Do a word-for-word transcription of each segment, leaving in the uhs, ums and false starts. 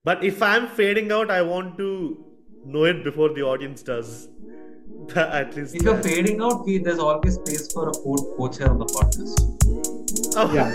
But if I'm fading out, I want to know it before the audience does. At least If you're that. fading out, we, there's always space for a fourth coach here on the podcast. Yeah.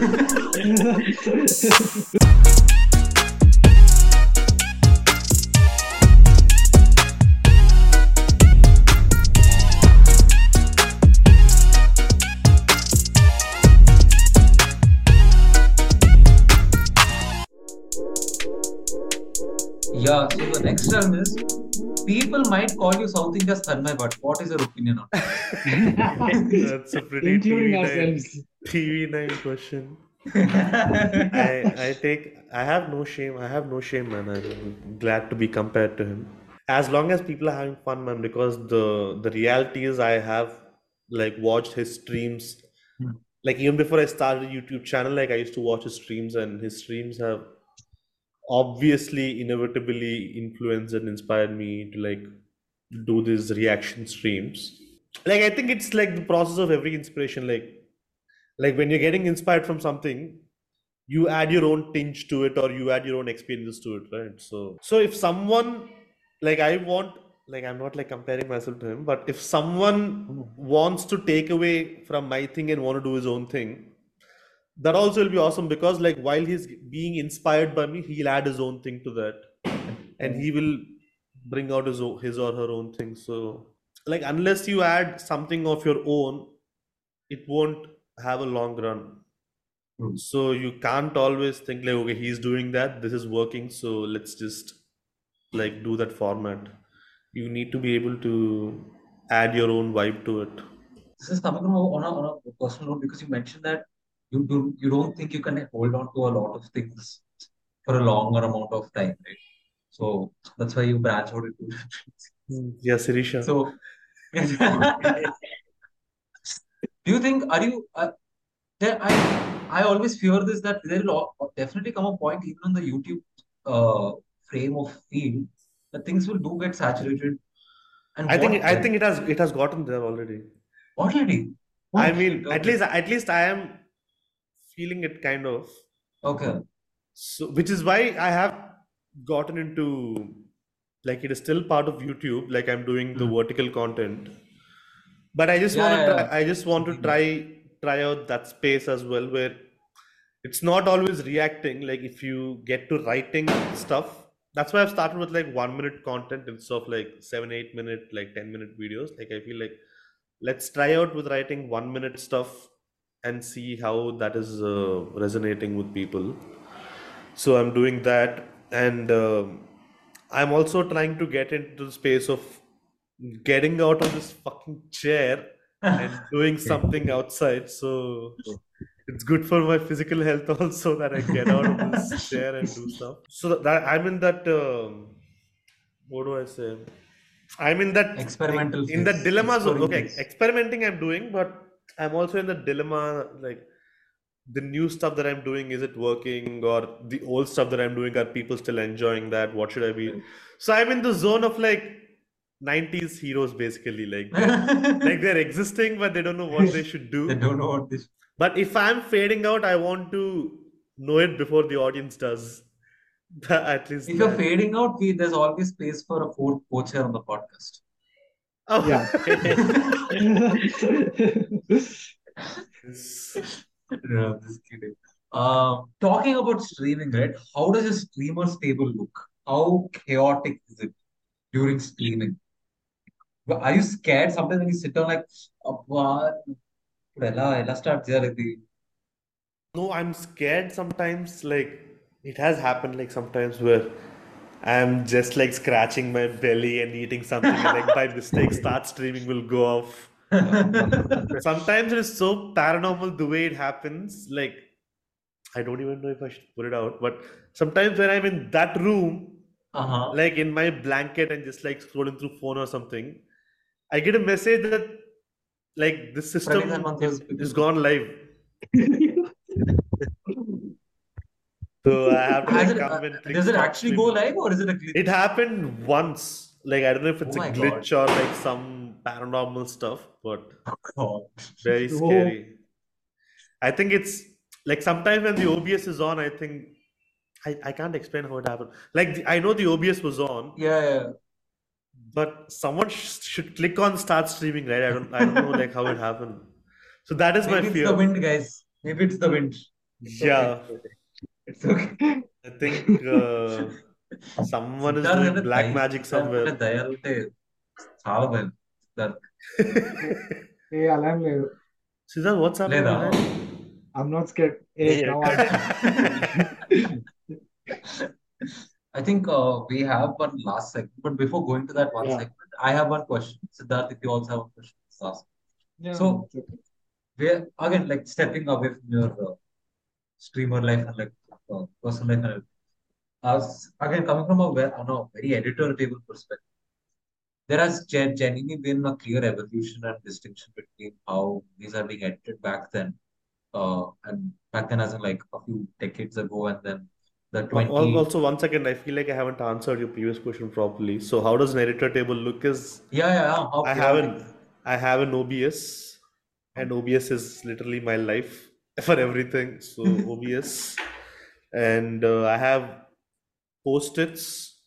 Yeah, so the next term is people might call you South India's Tanmay, but what is your opinion on it? That's a pretty Including T V nine ourselves. T V nine question. I I take I have no shame. I have no shame, man. I'm glad to be compared to him. As long as people are having fun, man. Because the the reality is, I have like watched his streams. Like even before I started a YouTube channel, like I used to watch his streams, and his streams have obviously inevitably influenced and inspired me to like do these reaction streams. Like I think it's like the process of every inspiration. Like like when you're getting inspired from something, you add your own tinge to it, or you add your own experiences to it, right? So so if someone, like I want, like I'm not like comparing myself to him, but if someone wants to take away from my thing and want to do his own thing, that also will be awesome, because like while he's being inspired by me, he'll add his own thing to that, and he will bring out his o- his or her own thing. So like unless you add something of your own, it won't have a long run. So you can't always think like, okay, he's doing that, this is working, so let's just like do that format. You need to be able to add your own vibe to it. This is coming on a, on a, on a personal note because you mentioned that you do you don't think you can hold on to a lot of things for a longer amount of time, right? So that's why you branch out into Hmm. Yeah, Sirisha. so do you think are you uh, there I I always fear this that there will al- definitely come a point even on the YouTube uh, frame of field that things will do get saturated and I think what I then? think it has it has gotten there already. Already? I Oh shit, mean, at okay. least at least I am feeling it kind of. Okay. So, which is why I have gotten into, like, it is still part of YouTube. Like I'm doing the Hmm. vertical content, but I just Yeah, want yeah, to yeah. try. I just want to Seen that. try try out that space as well, where it's not always reacting. Like if you get to writing stuff, that's why I've started with like one minute content instead of like seven, eight minute, like ten minute videos. Like I feel like let's try out with writing one minute stuff and see how that is uh, resonating with people. So I'm doing that, and um, I'm also trying to get into the space of getting out of this fucking chair and doing something outside. So it's good for my physical health also, that I get out of this chair and do stuff. So that I'm in that. Um, what do I say? I'm in that Experimental in that phase, dilemma zone. exploring Okay, phase. experimenting I'm doing, but I'm also in the dilemma, like the new stuff that I'm doing, is it working, or the old stuff that I'm doing, are people still enjoying that? What should I be? So I'm in the zone of like nineties heroes, basically. Like they're like they're existing, but they don't know what they should They do. don't know what this. But if I'm fading out, I want to know it before the audience does. At least If you're that. fading out, we, there's always space for a fourth coach here on the podcast. Oh. Yeah. Yes. No, just kidding. Um, talking about streaming, right? How does a streamer's table look? How chaotic is it during streaming? Are you scared sometimes when you sit down like, "Appa, ఇప్పుడు ఎలా ఎలా start చేయాలి ఇది?" No, I'm scared sometimes. Like it has happened like sometimes where I'm just like scratching my belly and eating something, and like by mistake start streaming will go off. Sometimes it is so paranormal the way it happens. Like I don't even know if I should put it out, but sometimes when I'm in that room, Uh-huh. like in my blanket and just like scrolling through phone or something, I get a message that like this Pranit system Hanumanth is was is speaking. gone live. So I have to Has like it, come uh, and click does it stop actually go streaming. live or is it a It glitch? happened once. Like I don't know if Oh it's a my God. glitch or like some paranormal stuff, but God. very Oh, scary. I think it's like sometimes when the O B S is on, I think I, I can't explain how it happened. Like the, I know the O B S was on, Yeah, but someone sh- should click on start streaming, right? I don't I don't know like how it happened. So that is my maybe it's the fear. wind, guys. Maybe it's the wind. It's okay. Yeah, It's okay. I think uh, someone is Siddharth doing అంటే black దయ magic Siddharth అంటే somewhere. దయ అంటే చాలా భయం సిద్ధార్థ్ ఏ ఏ అలా ఏం లేదు. Siddharth, what's happening లేదా behind? I'm not scared. A Yeah. come on. I think uh, we have one last segment, but before going to that one Yeah. segment, I have one question. Siddharth, if you also have a question, just ask. Yeah, So, it's okay. we're again like stepping away from your uh, streamer life and like uh, personal life, and as again coming from a ve- on a very editor table perspective, there has gen- genuinely been a clear evolution and distinction between how these are being edited back then, uh, and back then as in like a few decades ago, and then the Al- twenty. al- Also, one second, I feel like I haven't answered your previous question properly. So, how does an editor table look? Is Yeah, yeah, yeah. How I have chaotic. an I have an O B S, and O B S is literally my life for everything. So O B S, and uh, I have post-its.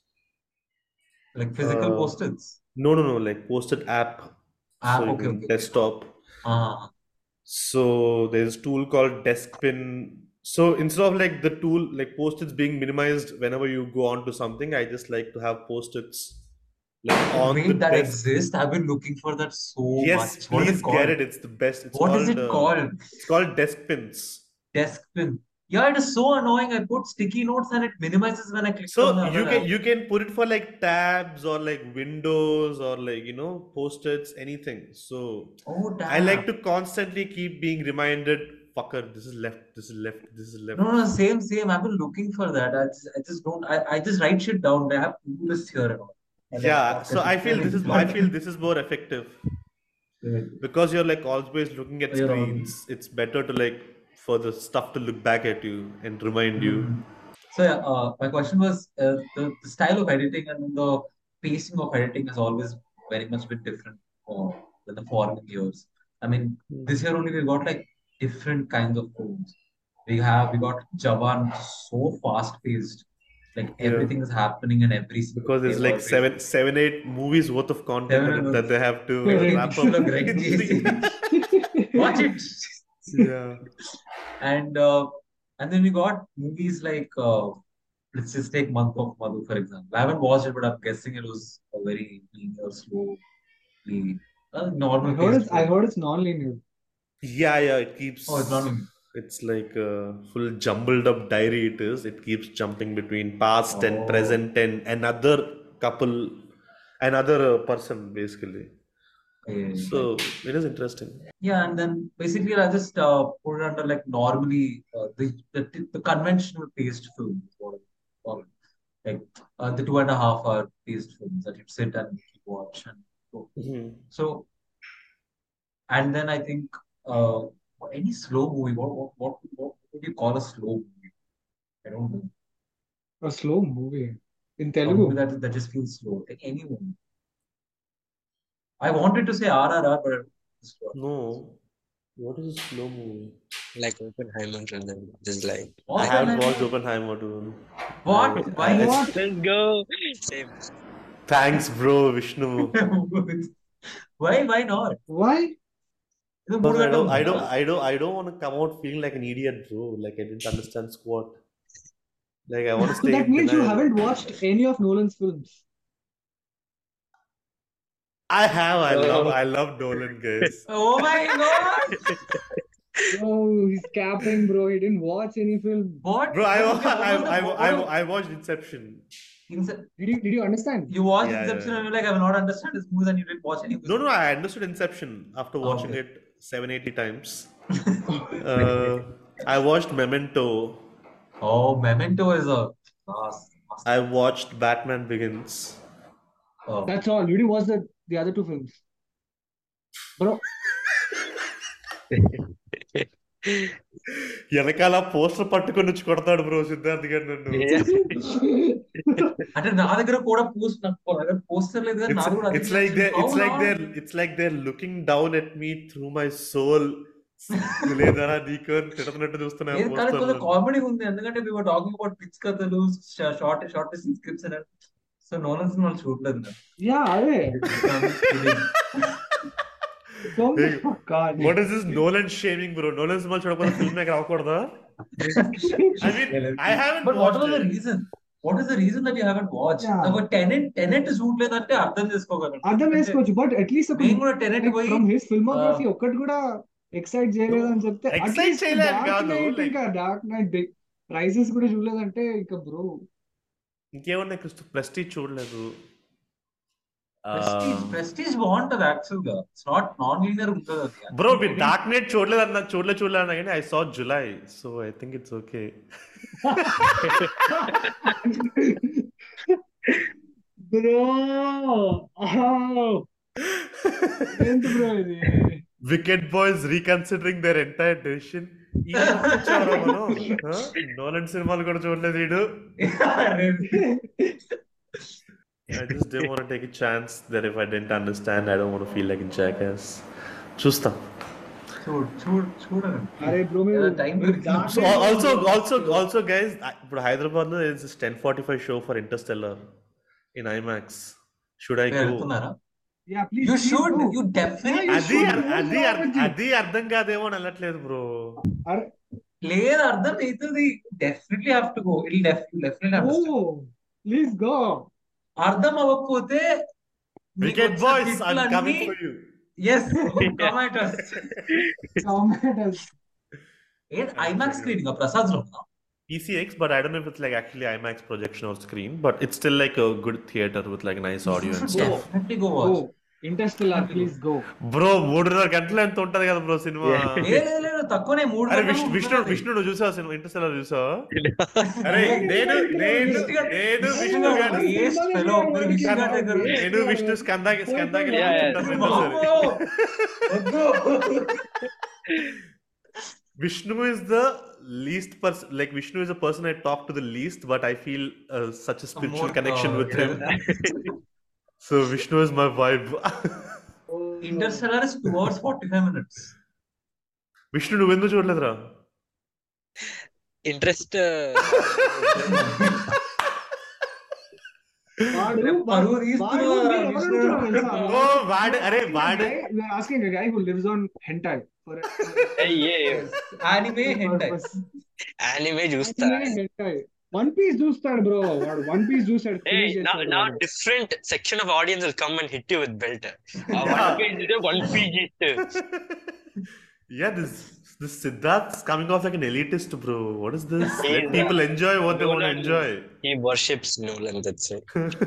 Like physical Uh, post-its. no, no, no, like post-it app. Ah, So you okay, can okay, okay. desktop. Ah, So there's a tool called Deskpin. So instead of like the tool, like post-its being minimized whenever you go on to something, I just like to have post-its like on the wait, that desk. exists. I've been looking for that so Yes, much. What is please it called? get it. It's the best. It's What is called it uh, called? it's called Deskpins. Deskpin. Yeah, it is so annoying. I put sticky notes and it minimizes when I click on So the you other can app. you can put it for like tabs or like windows or like you know post-its, anything. So Oh, I like damn. to constantly keep being reminded, fucker, this is left, this is left, this is left. No, no, same, same. I've been looking for that. I just, I just don't. I, I just write shit down. I have to-do lists here and all. I like Yeah, not so I feel this is I feel this is more effective because you're like always looking at You're on. screens. It's better to like for the stuff to look back at you and remind you. So yeah, uh, my question was uh, the, the style of editing and the pacing of editing has always very much been different uh, than the following years. I mean, this year only we got like different kinds of films. We have we got Jawan, which is so fast paced. Like Yeah. everything is happening in every single Because it's frame like or seven, every- seven, eight movies worth of content Seven that, and- that they have to uh, Great. wrap Shula up. Greg in J C. three- Watch it. Yeah. And uh, and then we got movies like uh, let's just take Month of Madhu for example. I haven't watched it, but I'm guessing it was a very linear, slowly, uh, normal. I heard paced it's I film. heard it's non-linear. Yeah, yeah, it keeps. Oh, it's not linear. It's like a full jumbled up diary. It is. It keeps jumping between past and Oh. present and another couple, another uh, person basically. Yeah, So it is interesting. yeah, and then basically I just uh, put it under like normally uh, the, the the conventional paced film is what I call it. Like uh, the two and a half hour paced films that you sit and you watch and go. Mhm. So, and then I think uh, any slow movie, what, what, what, what would you call a slow movie? I don't know. A slow movie in A Telugu. movie that, that just feels slow. Like any movie. I wanted to say R R R, but I don't know. No. What is a slow movie? Like Oppenheimer and then just like I haven't Oppenheimer? watched Oppenheimer too. What? I- Why I- What? let's go. Same. Thanks, bro, Vishnu. why? Why not? Why? ಇದು Because I ಮೂರು don't, I ಗಂಟೆ don't, I don't, I don't want to come out feeling like an idiot, bro. Like I didn't understand squat. Like I want to So stay that in means you denial. haven't watched any of Nolan's films. I have. I love. Oh. I love Nolan, guys. Oh my god! Oh, he's capping, bro. He didn't watch any film. What? Bro, I, What was the- I, what was I, the- I, what was- I watched Inception. Ince- Did you did you understand? You watched Yeah, Inception yeah, and you're like, I will not understand this movie, and you didn't watch any of this No, no, movie. I understood Inception after watching Okay. it seven, eighty times. Uh, I watched Memento. Oh, Memento is a. Uh, I watched Batman Begins. oh. That's all. You didn't watch the the other two films, bro. వెనకాల poster పట్టుకొని వచ్చి కొడతాడు bro Siddharth గారు నన్ను అంటే నా దగ్గర కూడా పోస్ట్ నాకు దగ్గర పోస్టర్ లేదు కానీ It's, నాకు కూడా it's like they're it's like they're it's like they're looking down at me through my soul, లేదరా నీకు తిడుతున్నట్టు చూస్తున్నా ఏది కానీ కొంచెం పోస్టర్లు. కామెడీ ఉంది ఎందుకంటే we were talking about pitch కథలు షార్ట్ షార్ట్ స్క్రిప్ట్స్ అని సో నోలన్ సినిమాలు చూడలేదు నేను. Yeah, అదే. I'm kidding. Don't Hey, God. what is this Nolan shaming, bro? Nolan సినిమాలు చూడకపోతే ఫిల్మ్ మేకర్ అవ్వకూడదా? I mean, I haven't But what watched was the it. reason? What is the reason that you haven't watched? Yeah. నాకు Tenet Tenet చూడలేదంటే అర్థం చేసుకోగలను. అర్థం చేసుకోవచ్చు but at least నేను కూడా టెనెంట్ పోయి ఫ్రమ్ హిస్ ఫిల్మోగ్రఫీ ఒక్కటి కూడా ఎక్సైట్ చేయలేదు అని చెప్తే Excite చేయలేదు కాదు, like- ఇంకా డార్క్ నైట్ రైజెస్ కూడా చూడలేదంటే ఇంకా బ్రో ఇంకేమన్నా క్రిస్ట్ ప్రెస్టీజ్ చూడలేదు. ప్రెస్టీజ్ ప్రెస్టీజ్ బాగుంటది యాక్చువల్ గా. ఇట్స్ నాట్ నాన్ లీనియర్ ఉంటుంది అది. బ్రో మీరు డార్క్ నైట్ చూడలేదు అన్న చూడలే చూడలేదు అన్నా కానీ I saw July, so I think it's okay. Bro ఏంటి బ్రో ఇది Wicket boys reconsidering their entire decision. Nolan సినిమాలు కూడా చూడలేదు వీడు. I just didn't want to take a chance that if I didn't understand, I don't want to feel like a jackass. చూస్తాం. చూడు చూడు చూడండి. అరే బ్రో మీరు Time So also also also guys, ఇప్పుడు హైదరాబాద్ లో is this ten forty-five show for Interstellar in IMAX. Should I go? వెళ్తున్నారా? Yeah please You should. You definitely Yeah, you అది should. అది అది అర్థం కాదేమో అని వెళ్ళట్లేదు బ్రో. లేదు అర్థం అవుతుంది. Definitely have to go. I'll definitely oh please go అర్థం అవ్వకపోతే Wicket boys, I'm coming for you. Yes tomatoes tomatoes ఏ ఐమాక్స్ స్క్రీనింగ్ ప్రసాద్ లో ఉందా? P C X, but I don't know if it's like actually IMAX projection or screen, but it's still like a good theater with like nice audio and stuff. Definitely go go watch. Interstellar please go bro మూడున్నర గంటలు ఎంత ఉంటది కదా bro cinema. లేదు లేదు తక్కువనే మూడు అరే గంటలు విష్ణు విష్ణు ఉంటుంది. విష్ణు నువ్వు చూసావా సినిమా ఇంటర్స్టెల్లార్ చూసావా? అరే నేను నేను నేను విష్ణు గారు Yes, fellow, మీరు విష్ణు గారి దగ్గర నుంచి- నేను విష్ణు స్కందాకి స్కందాకి Yeah, yeah. అమ్మో! వద్దు. Vishnu is the least person, like Vishnu is a person I talk to the least, but I feel uh, such a spiritual More, connection uh, with him. So Vishnu is my vibe. Interstellar is two hours forty-five minutes. Vishnu నువ్వెందుకు చూడలేదురా? Interest వాడు పరువు వాడు తీస్తున్నారా ఎవరు విష్ణు? అడుగుతున్నారో తెలుసా? ఓ వాడు అరే వాడు We are asking a guy who lives on hentai for a- Anime hentai. Anime చూస్తా. Anime hentai. వన్ పీస్ చూస్తాడు బ్రో వాడు వన్ పీస్ చూస్తాడు Hey, finish now, చేస్తాడు now వాడు. different section of audience will come and hit you with belt. Uh, Yeah. one page is a one page hit. Yeah, this this Siddharth's coming off like an elitist, bro. What is this? He's Let people a- enjoy what they want to Nolan. enjoy. He worships Nolan, that's it.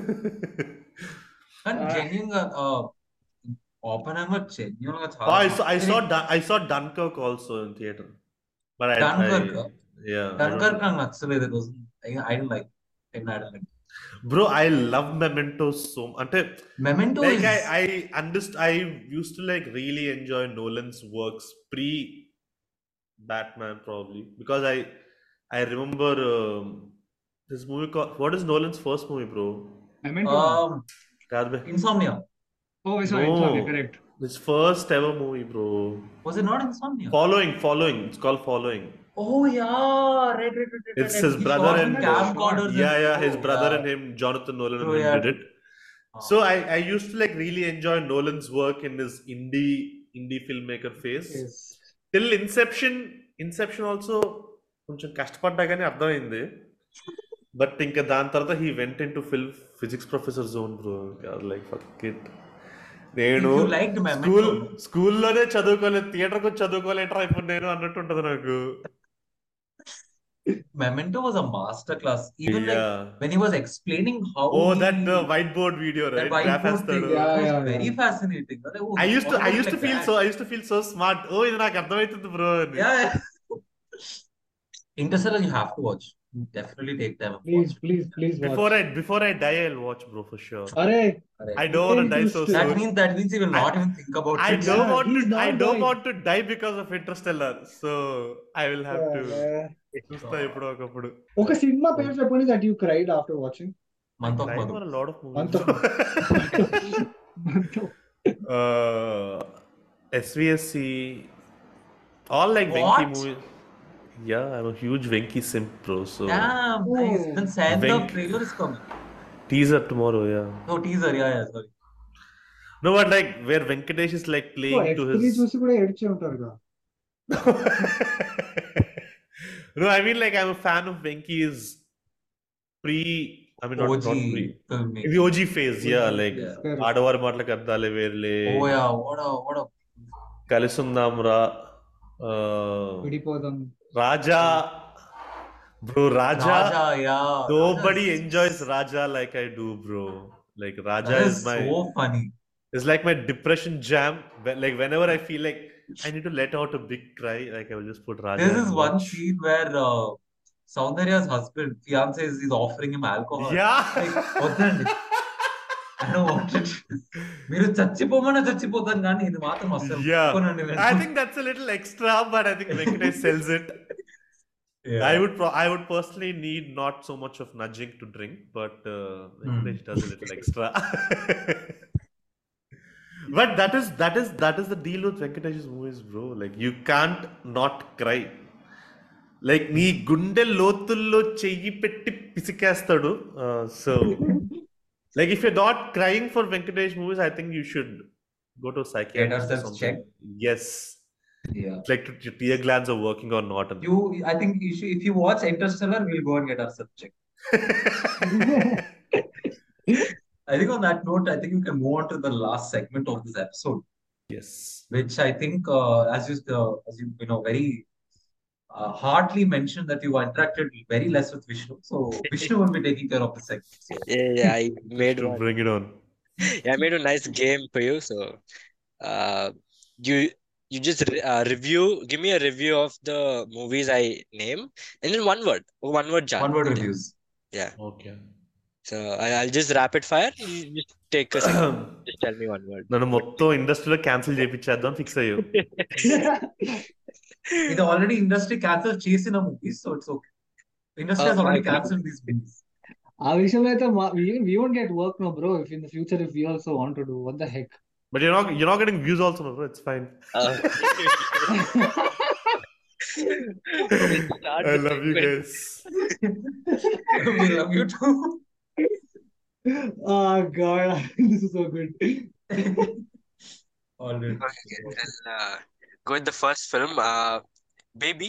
And genuine గా Oppenheimer genuine గా Oh, I చాలా saw I saw Dun- I saw Dunkirk also in theater, but I, Dunkirk. I yeah I don't Dunkirk know. నాకు నచ్చలేదు. It was I didn't like it. I didn't like. Bro, I love Memento so ante Memento like is I I underst I used to like really enjoy Nolan's works pre Batman probably because I I remember um, this movie called what is Nolan's first movie, bro? Memento. um, God, be- Insomnia. Oh, I saw it. No. Sorry, correct. his first ever movie, bro. Was it not Insomnia? Following, following. It's called Following. Oh yeah, right, right, right, right. It's right. his He brother shot and with camcorders and- yeah, yeah, his Oh, brother yeah. and him, Jonathan Nolan, and True, him yeah. did it. So I, I used to like really enjoy Nolan's work in his indie indie filmmaker phase. Yes. Till Inception, Inception also కొంచెం కష్టపడ్డా కానీ అర్థమైంది. But ఇంకా దాని తర్వాత he went into film physics professor zone bro. Like fuck it. నేను You liked Memento? School స్కూల్లోనే చదువుకోలేదు, థియేటర్కి వచ్చి చదువుకోలేటరా ఇప్పుడు నేను అన్నట్టు ఉంటది నాకు. Memento was a master class. Even like Yeah. when he was explaining how Oh, he, that uh, whiteboard video, that right? whiteboard Graph thing వేస్తాడు. Yeah, was yeah, very yeah. fascinating. Like, oh, I used to I almost used to like feel that. so I used to feel so smart. Oh, ఇది నాకు అర్థమవుతుంది bro అని. Yeah, yeah. Interstellar, you have to watch. Definitely take time and Please, watch. please, please watch. Before I before I die, I'll watch, bro, for sure. Arey, I don't want to die so That That soon. means that means he will not even think about I it. don't Yeah, want he's to. not I don't dying. want to die because of Interstellar. So I will have to. uh, చూస్తా ఎప్పుడో ఒకప్పుడు. ఒక cinema పేరు చెప్పండి that you cried after watching. Month of Time Madhu. for a lot of movies. Month of- uh, S V S C. All like Venki What? movies. Yeah, I'm a huge Venki simp, bro. So Damn, nice. Then send the Venk- trailer is coming. teaser tomorrow, yeah. No, teaser, yeah, yeah, sorry. No, but like where Venkatesh is like so playing F to three his. చూసి కూడా ఏడ్చే ఉంటారు కదా. No, I mean like I'm a fan of Venki's pre. I mean not, O not G pre. filmmaking. The O G phase, yeah, like Yes, correct. ఆడవారి మాటలకు అర్థాలే వేర్లే, Oh yeah, what a what a కలిసుందాం రా, విడిపోదాం. రాజా, bro, Raja. Raja, yeah. Nobody Raja is- enjoys Raja like I do, bro. Like Raja That is is my, so funny. it's like my depression jam. When- Like whenever I feel like I need to let out a big cry, like I will just put Raja. This and is one watch. scene where uh, Soundarya's husband, fiance, is is offering him alcohol. Yeah. Like, వద్దండి. I don't want it. మీరు చచ్చిపోమన్నా చచ్చిపోతాను కానీ ఇది మాత్రం అసలు Yeah. ఒప్పుకోనండి నేను. I think that's a little extra, but I think Venkatesh sells it. Yeah. I would pro- I would personally need not so much of nudging to drink, but uh, Venkatesh does a little extra. But that is that is that is the deal with Venkatesh's movies, bro. Like you can't not cry. Like నీ గుండె లోతుల్లో చెయ్యి పెట్టి పిసికేస్తాడు. Uh, so like if you're not crying for Venkatesh movies, I think you should go to a psychiatrist or ourselves something. checked. Yes. Yeah. Like to- your tear glands are working or not. And You, I think you should, if you watch Interstellar, we'll go and get ourselves checked. I think on that note, I think we can move on to the last segment of this episode, Yes. which I think, uh, as you, uh, as you, you know, very uh, heartily mentioned that you interacted very less with Vishnu. So Vishnu will be taking care of the segment. So, Yeah, yeah, I made To one. bring it on. Yeah, I made a nice game for you. So, uh, you you just re- uh, review. Give me a review of the movies I name, and then one word, one word jar. one word reviews. Yeah. Okay. So I, I'll just rapid fire. You just take a second. Just tell me one word. నన్ను మొత్తం ఇండస్ట్రీలో cancel చేయించేద్దాం fix అయ్యో. It already industry cancelled చేసిన movies, so it's okay. Industry has Oh, already my God. cancelled these movies. ఆ విషయంలో అయితే మా- we we won't get work no bro if in the future if we also want to do what the heck. But you're not you're not getting views also, no, bro. It's fine. Uh, Let's start I the love you segment. guys. We love you too. Oh god, this is so good. Already. Okay, then uh, go with the first film. Uh, Baby.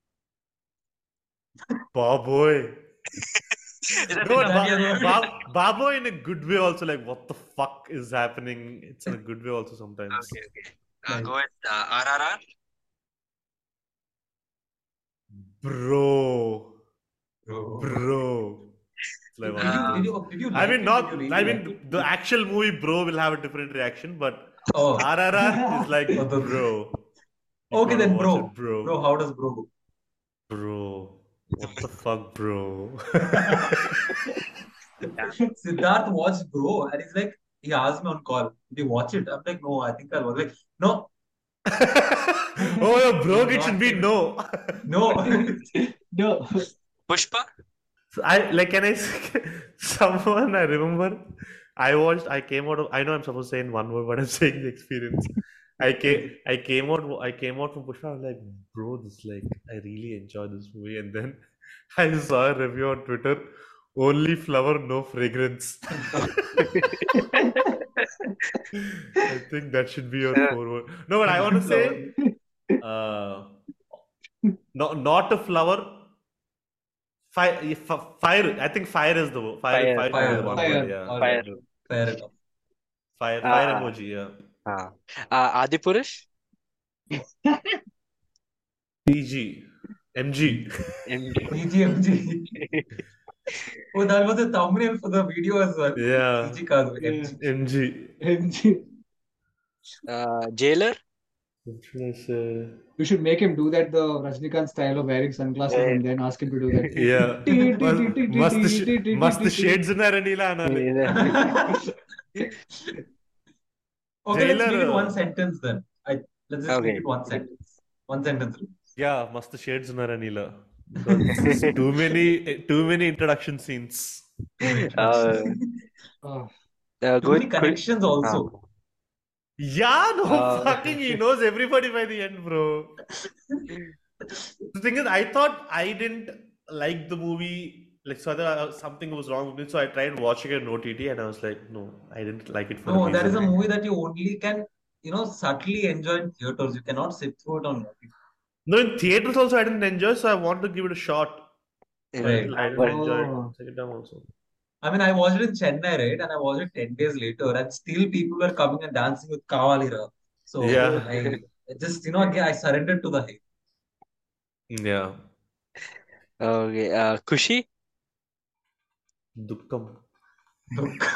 Baboy. Is that No, enough? ba- ba- Baboy in a good way also. Like what the fuck is happening? It's in a good way also sometimes. Okay, okay. Uh, go with uh, R R R. Bro, Bro. bro. It's like Did one you, of did those. you, did you I like mean, it? not. Did you really I like mean, it? the actual movie, bro, will have a different reaction. But Oh, R R R is like, Oh, the- bro. You okay gotta then, watch bro. it, bro. Bro, how does bro go? Bro, what the fuck, bro? Siddharth watched Bro and he's like, he asked me on call, did you watch it? I'm like, no, I think I'll watch it. Like, no, Oh, yeah, bro, it should be no. no. No. Pushpa. So I like, can I say- someone I remember I watched, I came out of, I know I'm supposed to say in one word, but I'm saying the experience. I came, I came out, I came out from Pushpa. I was like, bro, this like, I really enjoyed this movie. And then I saw a review on Twitter, only flower, no fragrance. I think that should be your forward. No, but I want to say, uh, no, not a flower. Fire, fire. I think fire is the word. Fire, Fire, fire, fire, is the one fire. word, yeah. All Fire. right. Fair enough. Fire, fire Ah. emoji, yeah. Uh, uh, Adipurush. P G, M G. P G M G. Oh, that was the thumbnail for the video as well. Yeah, P G కాదు, M G. M G. M G. Uh, Jailer. What should I say? We should make him do that the Rajnikant style of wearing sunglasses Yeah. and then ask him to do that. Yeah. Tea, tea, Must- tea, tea, must tea, sh- tea, tea, must tea, the tea. shades ఉన్నారని ఇలా అనాలి. Okay, let's Jailer, make it uh, one sentence then. I let's just Okay. make it one sentence. One sentence. Yeah, must shades ఉన్నారని ఇలా. Because too many, too many introduction scenes. Uh, Oh, uh, Too go many with Chris. connections also. Uh, Yeah, no Uh, fucking, he knows everybody by the end, bro. The thing is, I thought I didn't like the movie, like, so I thought uh, something was wrong with it. So I tried watching it on O T T and I was like, no, I didn't like it for a No, that is a reason. movie that you only can, you know, subtly enjoy in theaters. You cannot sit through it on O T T. No, in theaters also I didn't enjoy, so I want to give it a shot. But I Right. didn't, I didn't But enjoy it Oh, second time also. I mean, I watched it in Chennai, right? And I watched it ten days later, and still people were coming and dancing with Kavalira. So Yeah, I just, you know, again, I surrendered to the hype. yeah. okay. Uh, Kushi? Dukkam. Look.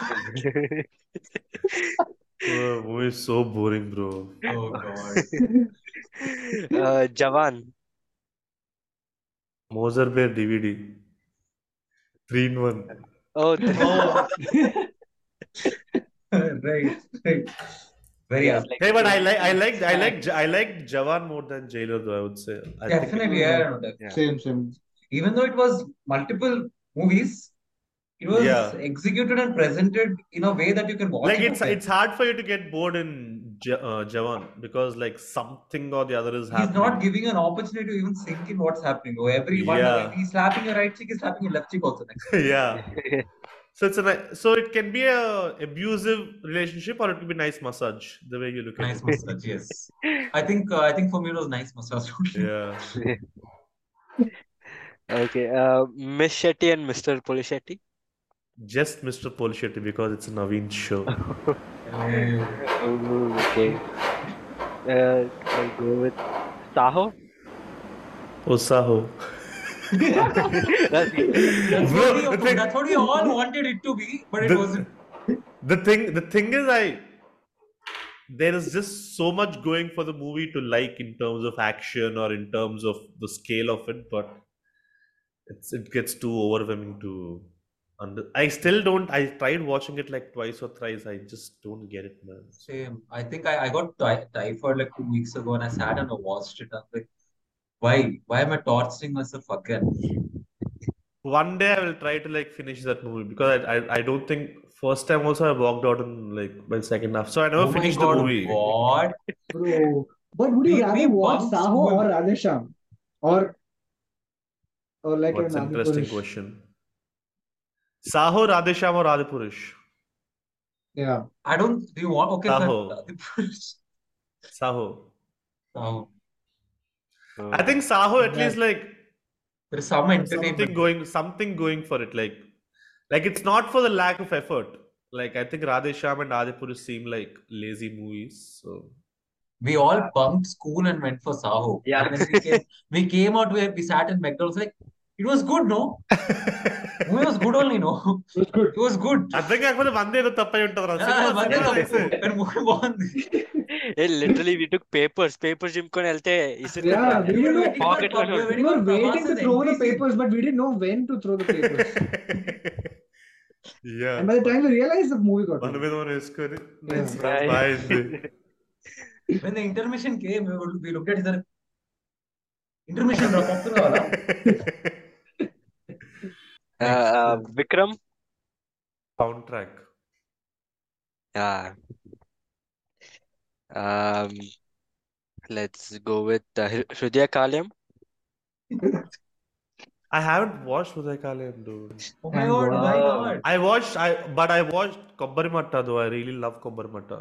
Oh, movie is so boring, bro. Oh God. uh, Jawan. Moser Bear D V D. Three in one. Oh, th- Oh, right, right. Very yes, apt. like Hey, but I same, like, I same like, I like, snack. I like Jawan more than Jailer, though. I would say. I think it, Definitely, yeah, mm, no, definitely. Yeah. same, same. Even though it was multiple movies, it was yeah. executed and presented in a way that you can watch Like it it's again. it's hard for you to get bored in Ja- uh, Jawan because like something or the other is He's not happening. giving you an opportunity to even sink in what's happening. Oh, every one, Yeah, he's slapping your right cheek, he's slapping your left cheek also next. yeah. So it's a ni- so it can be a abusive relationship or it could be nice massage the way you look at Nice it. massage, yes. I think uh, I think for me it was nice massage. Yeah. Okay. Uh, Miss Shetty and Mister Polishetty. Just Mister Polshetty because it's a Naveen show. Oh. Oh, okay. Uh, I'll go with Saho. Osaho. That's it. That's Bro, what we the thing, that's what we all wanted it to be, but it the, wasn't. the thing, the thing is, I there is just so much going for the movie to like in terms of action or in terms of the scale of it, but it's it gets too overwhelming to under. I still don't. I tried watching it like twice or thrice. I just don't get it, man. Same. I think I, I got ty typhoid like two weeks ago and I sat and I watched it. I was like, why? Why am I torturing myself again? One day I will try to like finish that movie because I I, I don't think first time also I walked out in like by second half. So I never Oh my finished the God, movie. what? Bro. But would you We rather we watch bunked Saho or school. Radhesham? Or or like What's an an interesting Adipurush? question? Saho, Radhesham or Radhapurush? Yeah. I don't. Do you want? Okay, Saho. fine. Saho. Oh, I think Saho at Yeah. least like there is some something entertainment. going something going for it. Like like it's not for the lack of effort. Like I think Radhesham and Adipurush seem like lazy movies. So We all bunked school and went for Saho. Yeah. And then we came, we came out where we sat in McDonald's. Like, it was good, no? Movie was good only, no? It was good. It was good. అర్థం కాకపోతే వంద ఏదో తప్పై ఉంటుందిరా Ah, cinema వందే cinema తప్పు. Nice కానీ movie బాగుంది. Hey, literally, we took papers. Papers చింపుకొని వెళ్తే ఇసురుకొని Yeah, we We didn't were know. waiting for, Pocket we one. were We waiting were for waiting to Prabhas's throw the N P C. papers, but we didn't know when to throw the papers. Yeah And by the time we realized, the movie got మన over. మీద మనం వేసుకొని Yeah. Nice Yeah, yeah. బాగుంది When the intermission came, we, were, we looked at each other. Intermission రా popcorn కావాలా? Uh, uh, Vikram. Soundtrack Yeah. Um, let's go with uh, Hri- Hridaya Kalyam. I haven't watched Uday Kalyam, dude. Oh my Thank God, God. why Oh. not? I watched, I but I watched Kobbari Matta though. I really love Kobbari Matta.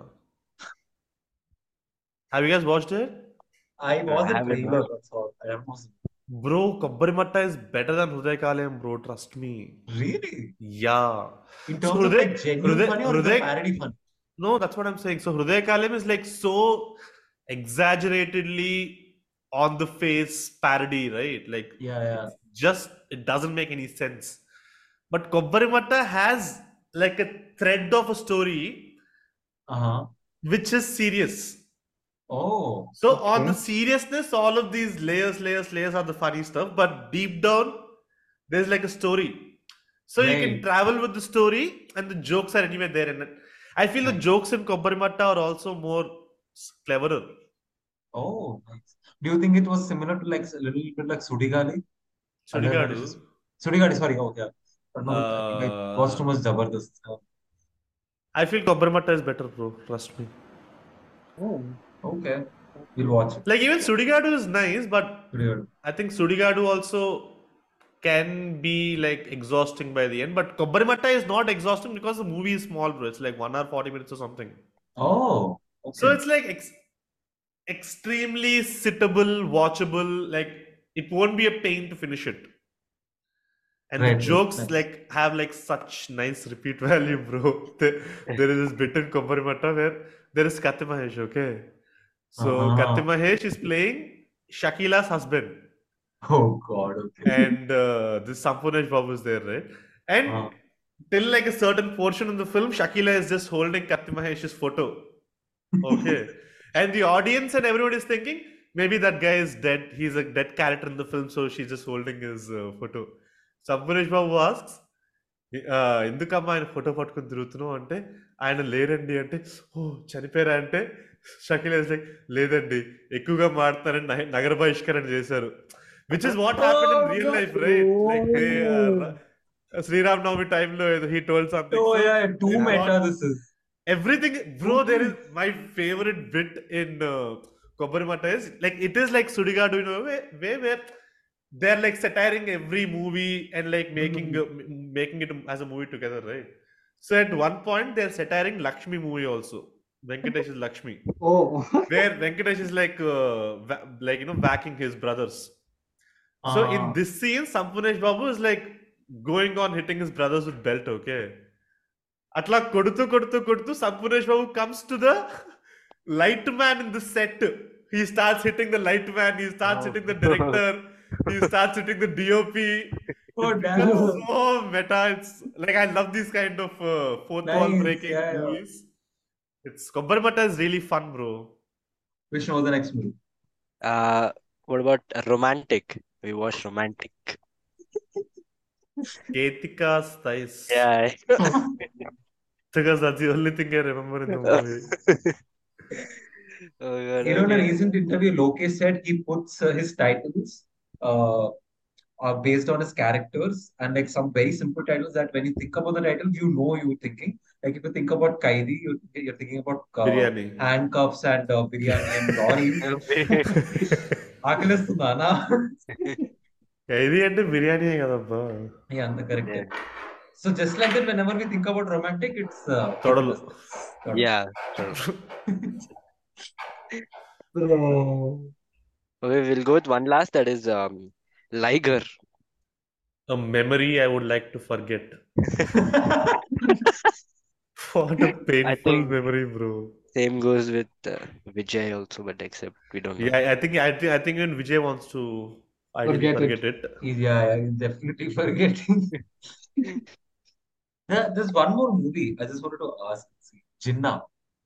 Have you guys watched it? I was I a haven't. trailer, No. that's all. I was Bro, Kobbari Matta is better than Uday Kalyam, bro. Trust me. really? Yeah. In So terms of Hriday, like genuine Hriday, funny or is it Hriday, parody fun? no, that's what I'm saying. So Hriday Kalyam is like so exaggeratedly on the face parody, right? Like Yeah, yeah. it's just it doesn't make any sense. But Kobbari Matta has like a thread of a story Uh-huh. which is serious. Oh, So on the Okay. seriousness, all of these layers, layers, layers are the funny stuff. But deep down, there's like a story. So you can right. travel with the story, and the jokes are anyway there. And I feel the Right. jokes in Kobbari Matta are also more s- cleverer. Oh, nice. Do you think it was similar to like a little bit like Sudigali? I heard that Sudigadu. it's just Sudigali, sorry. Oh, yeah. But no, I think I was too Uh, much Zabardast. Uh, I feel Kobbari Matta is better, bro. Trust me. Oh, Okay. We'll watch it. Like even Sudigadu is nice, but Weird. I think Sudigadu also can be like exhausting by the end. But Kobbarimatta is not exhausting because the movie is small, bro. It's like one hour forty minutes or something. Oh, So okay. it's like ex- extremely sittable, watchable. Like it won't be a pain to finish it. And the Right, right. jokes Nice. like have like such nice repeat value, bro. There, there is this bit in Kobbarimatta where there is Katti Mahesh, okay? So Katti Uh-huh. Mahesh is playing Shakila's husband, Oh God, okay. and uh, this Sampunesh Babu is there, right? And Uh, till like a certain portion of the film, Shakila is just holding Katti Mahesh's photo, okay? And the audience and everyone is thinking maybe that guy is dead. He's a dead character in the film, so she's just holding his uh, photo. Sampunesh Babu asks, "ఆ, ఎందుకమ్మా ఆయన photo పట్టుకుని తిరుగుతున్నావు అంటే ఆయన లేరండి అంటే ఓ చనిపోయారా అంటే షకీల్ ఇస్ లైక్ లేదండి ఎక్కువగా మాడుతారని నగ- నగర బహిష్కరణ చేశారు which is what happen in oh real God. Life right like oh, Sriram Navami టైంలో he told something Oh so yeah, too it meta brought this is. everything, bro. There is Okay. my favorite bit in uh, Kobbarimatta is like it is like Sudigadu in a way, way where they're like satiring every movie and like making Hmm. uh, m- making it as a movie together, right? So at one point they're satiring Lakshmi movie also. Venkatesh is Lakshmi, oh. where Venkatesh is like uh, wa- like you know whacking his brothers. So in Uh, this scene, Sampunesh Babu is like going on hitting his brothers with belt, okay? అట్లా కొడుతూ కొడుతూ కొడుతూ Sampoornesh Babu comes to the light man in the set he starts hitting the light man he starts oh. Hitting the director he starts hitting the DOP Oh it becomes damn. so meta. It's like I love these kind of uh, fourth wall Nice. breaking Yeah, yeah. movies. It's Kobbarimatta is really fun, bro. Which was the next movie? Uh, what about Romantic? We watched Romantic. Ketika's thighs. Yeah. Because that's the only thing I remember in the movie. Oh God, You know, in a okay. recent interview, Lokesh said he puts uh, his titles uh, are based on his characters and like some very simple titles that when you think about the title, you know you're thinking. Like if you think about Kaidi, you're, you're thinking about uh, Biryani. handcuffs and uh, biryani and lorries. ఆకలిస్తుందా అన్నా? ఇది అంటే బిర్యానీ కదబ్బా Yeah, అంత correct. Yeah. So just like that, whenever we think about romantic, it's uh, తొడలు. Todal. Yeah. Sure. Bro. Okay, we'll go with one last, that is um Liger. A memory I would like to forget. What a painful think- memory, bro. Same goes with uh, Vijay also, but except we don't know. Yeah, I think I think I think even Vijay wants to ideally Forget forget it. He's- yeah, yeah, he's definitely forgetting. Yeah, there's one more movie I just wanted to ask. Jinnah.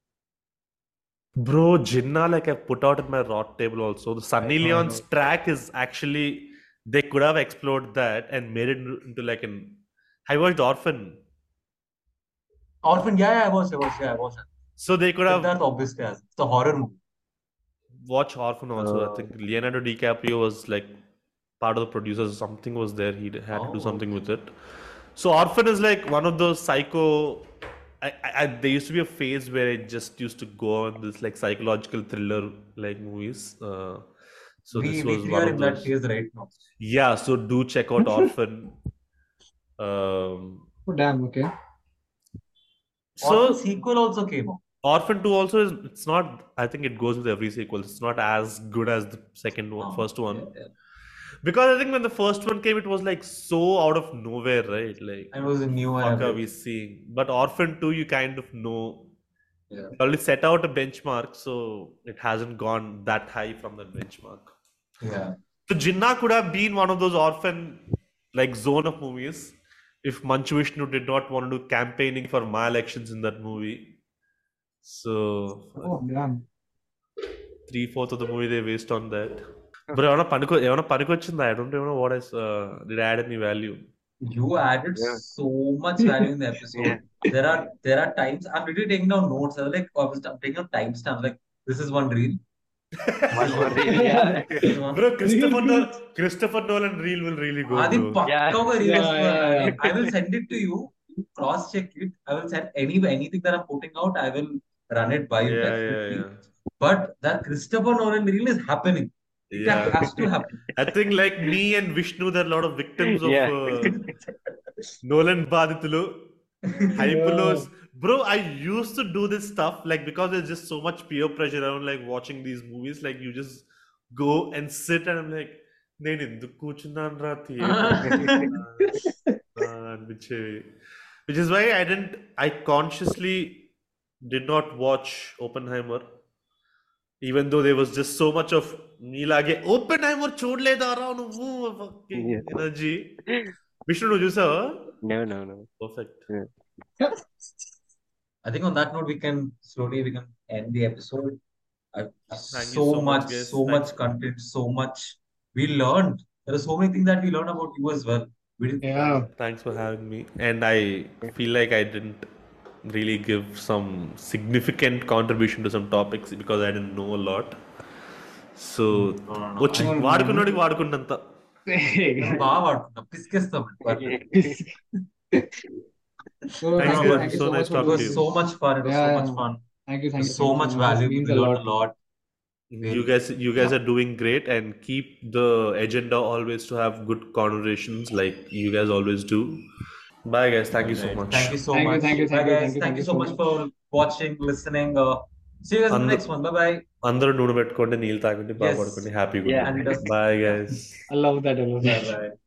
Bro, Jinnah, like I put out in my rot table also. The Sunny I know, I Leon's know. track is actually they could have explored that and made it into like an. I watched Orphan, Orphan, yeah, yeah, I watched, I watched, yeah, I watched it. so they could have Siddharth obviously has. It's a horror movie. watched Orphan also. I Oh. think Leonardo DiCaprio was like part of the producers. Something was there. He had to do Oh, something with it. So Orphan is like one of those psycho. I, I, I there used to be a phase where I just used to go on this like psychological thriller like movies. Uh, so we, this we was three one are of in that those. phase right now. Yeah, so do check out Orphan. Um, Oh, damn, okay. so Orphan sequel also came out. Orphan two also is it's not I think it goes with every sequel. It's not as good as the second one, Oh, first one. yeah, yeah. Because I think when the first one came, it was like so out of nowhere, right? Like And it was a new one. fuck are we seeing? But Orphan two, you kind of know. Yeah. They already set out a benchmark, so it hasn't gone that high from that benchmark. Yeah. So Jinnah could have been one of those orphan like zone of movies if Manchu Vishnu did not want to do campaigning for my elections in that movie. So Oh, damn. three fourths of the movie they waste on that. But ఏమైనా పనికి ఏమైనా పనికి వచ్చిందా? I don't even know what I uh, did I add any value. You added Yeah. so much value in the episode. Yeah. There are there are times I'm literally taking down notes. I was like, I was taking down timestamps. Like, this is one reel. One more reel, yeah. This is one. Bro, Christopher Nolan, Christopher Nolan reel will really go, Adi bro. pakka Yeah. hoga reel Yeah, is for- yeah, yeah. I will send it to you. You cross check it. I will send any anything that I'm putting out. I will run it by you Yeah, yeah, definitely. yeah. but that Christopher Nolan reel is happening. It Yeah. has to happen. I think like me and Vishnu, there are a lot of victims of Yeah. uh, Nolan Baditulu. Hypelos. Bro, I used to do this stuff like because there's just so much peer pressure around like watching these movies. Like you just go and sit and I'm like, నేను ఎందుకు కూర్చున్నాను రా అనిపించేవి. Which is why I didn't, I consciously did not watch Oppenheimer, even though there was just so much of నీలాగే Oppenheimer చూడలేదా రా నువ్వు Yeah. Energy. Vishnu నువ్వు చూసావా? No, no, no. Perfect. I think on that note, we can slowly we can end the episode. Uh, Thank you so so much, much, guys. so much Thanks. content, so much we learned. There are so many things that we learned about you as well. We didn't, Yeah. Thanks for having me. And I feel like I didn't really give some significant contribution to some topics because I didn't know a lot. So, no, no, no. వచ్చి I- వాడుకున్నాడికి వాడుకున్నంత. బాగా వాడుకున్నాం పిసికేస్తాం So, Thanks, thank you, guys. thank you So so nice much for It talking was to this. you. so much fun. It was so Yeah, much yeah. fun. Thank you, It thank was you. so thank you much so much. value. This We means a learned lot. a lot. You guys, you guys are doing great, and keep the agenda always to have good conversations like you guys always do. Bye, guys. Thank you so Right. much. Thank you so Thank you, much. thank you, thank Bye, you, guys. thank you, Thank you so much for watching, listening. Uh, see you guys in the And- next one. Bye bye. అందరూ నూనె పెట్టుకోండి, నీళ్ళు తాగండి, బాగా Yes. పడుకోండి, హ్యాపీగా Yeah, ఉండండి. and it was- Bye, guys. I love that. I love Bye that. bye.